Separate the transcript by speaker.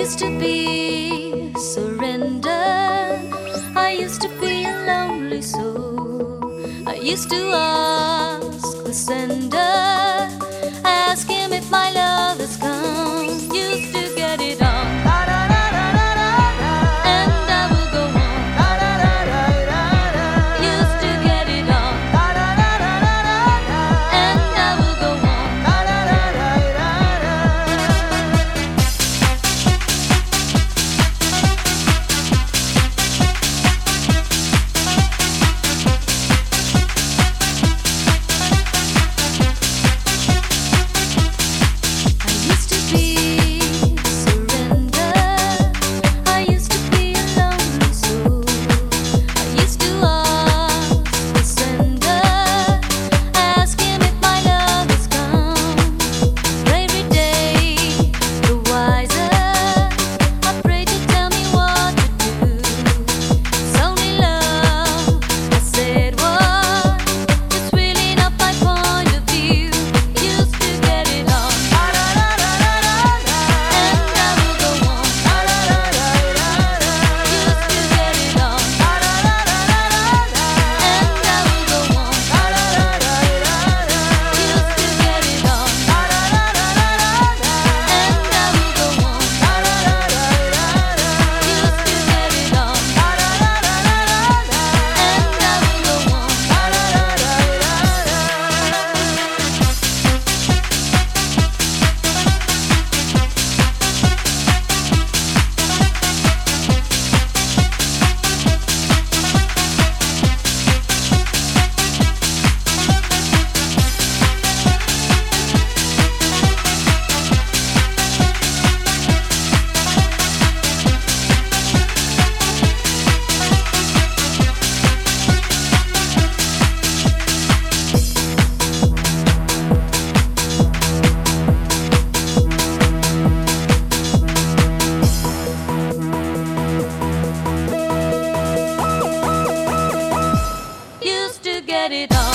Speaker 1: used to be surrender. I used to be a lonely soul. I used to ask the sender, ask him if my love has come. Used to get it on, and I will go on. Used to get it on, and I will go on. Get it on.